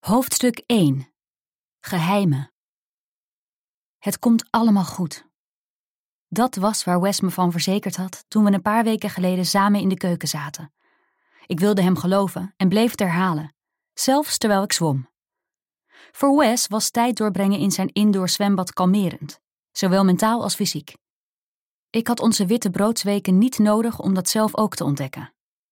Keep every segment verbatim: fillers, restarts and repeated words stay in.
Hoofdstuk één. Geheimen. Het komt allemaal goed. Dat was waar Wes me van verzekerd had toen we een paar weken geleden samen in de keuken zaten. Ik wilde hem geloven en bleef het herhalen, zelfs terwijl ik zwom. Voor Wes was tijd doorbrengen in zijn indoor zwembad kalmerend, zowel mentaal als fysiek. Ik had onze witte broodsweken niet nodig om dat zelf ook te ontdekken.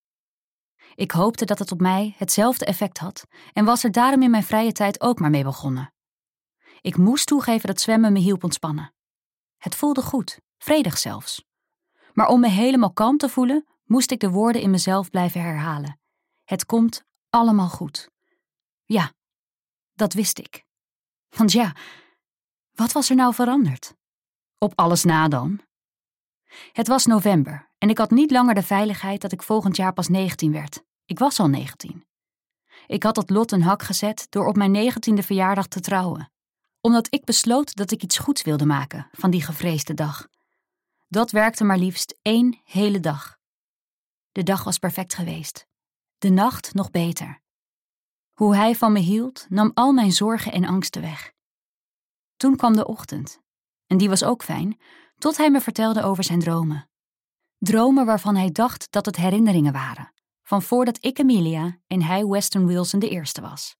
Ik hoopte dat het op mij hetzelfde effect had en was er daarom in mijn vrije tijd ook maar mee begonnen. Ik moest toegeven dat zwemmen me hielp ontspannen. Het voelde goed, vredig zelfs. Maar om me helemaal kalm te voelen, moest ik de woorden in mezelf blijven herhalen. Het komt allemaal goed. Ja, dat wist ik. Want ja, wat was er nou veranderd? Op alles na dan. Het was november en ik had niet langer de veiligheid dat ik volgend jaar pas negentien werd. Ik was al negentien. Ik had het lot een hak gezet door op mijn negentiende verjaardag te trouwen. Omdat ik besloot dat ik iets goeds wilde maken van die gevreesde dag. Dat werkte maar liefst één hele dag. De dag was perfect geweest. De nacht nog beter. Hoe hij van me hield, nam al mijn zorgen en angsten weg. Toen kwam de ochtend. En die was ook fijn, tot hij me vertelde over zijn dromen. Dromen waarvan hij dacht dat het herinneringen waren. Van voordat ik Amelia en hij Weston Wilson de eerste was.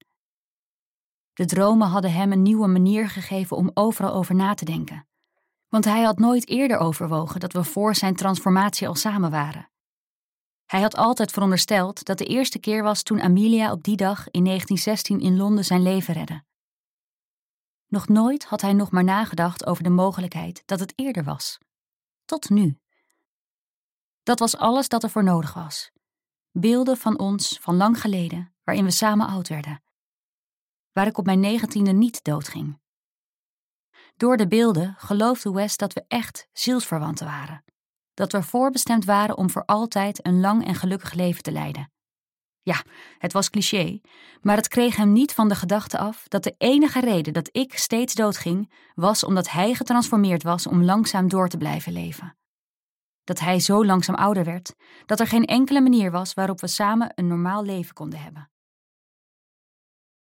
De dromen hadden hem een nieuwe manier gegeven om overal over na te denken. Want hij had nooit eerder overwogen dat we voor zijn transformatie al samen waren. Hij had altijd verondersteld dat de eerste keer was toen Amelia op die dag in negentien zestien in Londen zijn leven redde. Nog nooit had hij nog maar nagedacht over de mogelijkheid dat het eerder was. Tot nu. Dat was alles dat er voor nodig was. Beelden van ons van lang geleden, waarin we samen oud werden. Waar ik op mijn negentiende niet doodging. Door de beelden geloofde Wes dat we echt zielsverwanten waren. Dat we voorbestemd waren om voor altijd een lang en gelukkig leven te leiden. Ja, het was cliché, maar het kreeg hem niet van de gedachte af dat de enige reden dat ik steeds doodging, was omdat hij getransformeerd was om langzaam door te blijven leven. Dat hij zo langzaam ouder werd, dat er geen enkele manier was waarop we samen een normaal leven konden hebben.